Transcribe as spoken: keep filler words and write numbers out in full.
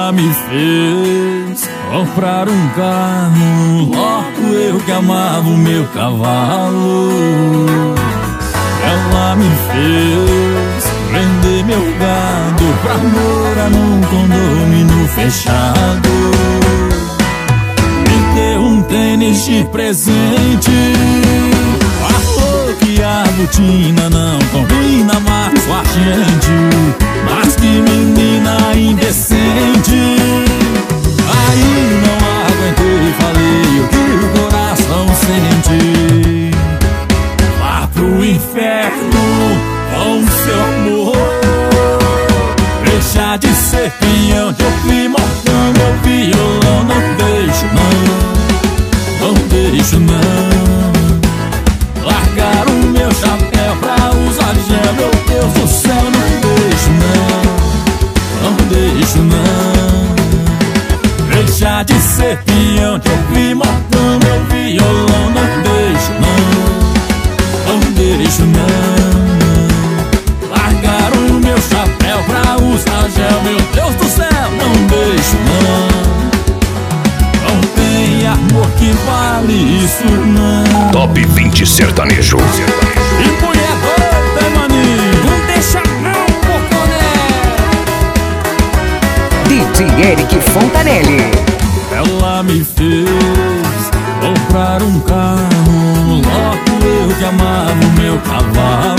Ela me fez comprar um carro, logo eu que amava o meu cavalo. Ela me fez vender meu gado pra morar num condomínio fechado. Me deu um tênis de presente, falou que a botina não combina mais com a gente. Mas que menina indecente. Aí não aguentei, falei o que o coração sente. Vá pro inferno com seu amor. Deixa de ser pinhão de ouvir mortão meu violão. Não deixo não, não deixo não. Largar o meu chapéu pra usar gel, meu Deus do céu. Não deixo não, não deixo não. Deixa de ser pinhão de ouvir mortão meu violão. Não deixo não, não deixo não. Largar o meu chapéu pra usar gel, meu Deus do céu. Não deixo não, não tem amor que vale isso não. Top vinte Sertanejo. E mulher doida, maninho, não deixa não, porconé. D J Eric Fontanelli. Ela me fez comprar um carro, logo eu que amava o meu cavalo.